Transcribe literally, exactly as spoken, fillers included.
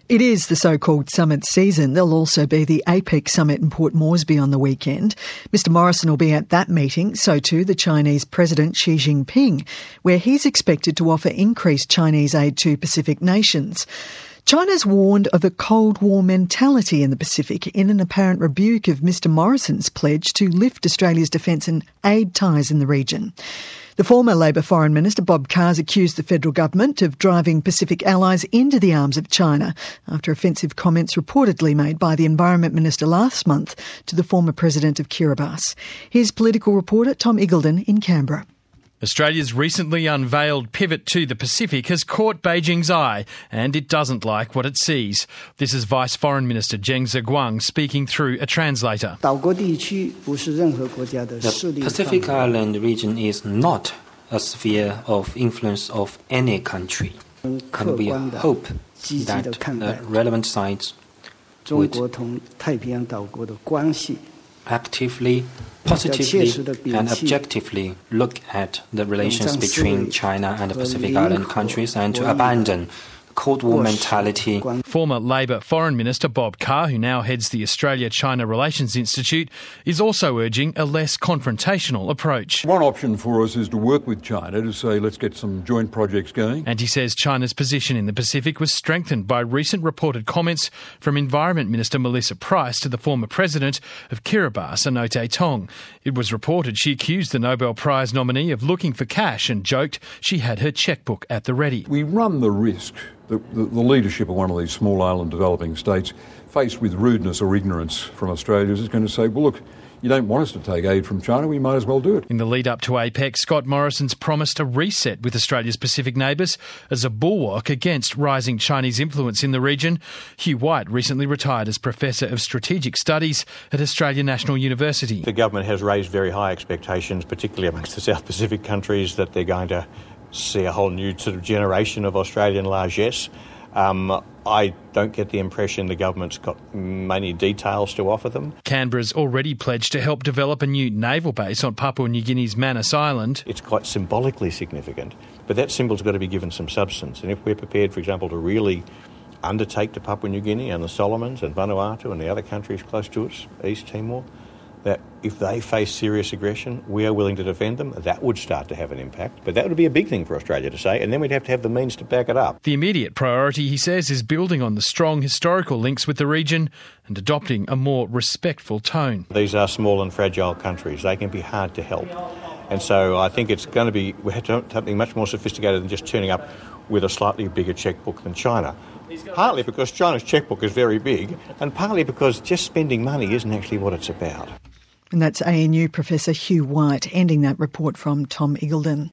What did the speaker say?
It is the so-called summit season. There'll also be the APEC summit in Port Moresby on the weekend. Mister Morrison will be at that meeting, so too the Chinese President Xi Jinping, where he's expected to offer increased Chinese aid to Pacific nations. China's warned of a Cold War mentality in the Pacific in an apparent rebuke of Mister Morrison's pledge to lift Australia's defence and aid ties in the region. The former Labor Foreign Minister Bob Carr has accused the federal government of driving Pacific allies into the arms of China after offensive comments reportedly made by the Environment Minister last month to the former President of Kiribati. Here's political reporter Tom Iggulden in Canberra. Australia's recently unveiled pivot to the Pacific has caught Beijing's eye, and it doesn't like what it sees. This is Vice Foreign Minister Zheng Zheguang speaking through a translator. The Pacific Island region is not a sphere of influence of any country, and we hope that the relevant sides would actively, positively and objectively look at the relations between China and the Pacific Island countries and to abandon Cold War mentality. Former Labor Foreign Minister Bob Carr, who now heads the Australia-China Relations Institute, is also urging a less confrontational approach. One option for us is to work with China to say, let's get some joint projects going. And he says China's position in the Pacific was strengthened by recent reported comments from Environment Minister Melissa Price to the former president of Kiribati, Anote Tong. It was reported she accused the Nobel Prize nominee of looking for cash and joked she had her chequebook at the ready. We run the risk The, the, the leadership of one of these small island developing states, faced with rudeness or ignorance from Australians, is going to say, well, look, you don't want us to take aid from China, we might as well do it. In the lead up to APEC, Scott Morrison's promised a reset with Australia's Pacific neighbours as a bulwark against rising Chinese influence in the region. Hugh White recently retired as Professor of Strategic Studies at Australia National University. The government has raised very high expectations, particularly amongst the South Pacific countries, that they're going to see a whole new sort of generation of Australian largesse. Um, I don't get the impression the government's got many details to offer them. Canberra's already pledged to help develop a new naval base on Papua New Guinea's Manus Island. It's quite symbolically significant, but that symbol's got to be given some substance. And if we're prepared, for example, to really undertake to Papua New Guinea and the Solomons and Vanuatu and the other countries close to us, East Timor, that if they face serious aggression, we are willing to defend them, that would start to have an impact. But that would be a big thing for Australia to say, and then we'd have to have the means to back it up. The immediate priority, he says, is building on the strong historical links with the region and adopting a more respectful tone. These are small and fragile countries. They can be hard to help. And so I think it's going to be, we have to have something much more sophisticated than just turning up with a slightly bigger chequebook than China. Partly because China's chequebook is very big, and partly because just spending money isn't actually what it's about. And that's A N U Professor Hugh White, ending that report from Tom Iggulden.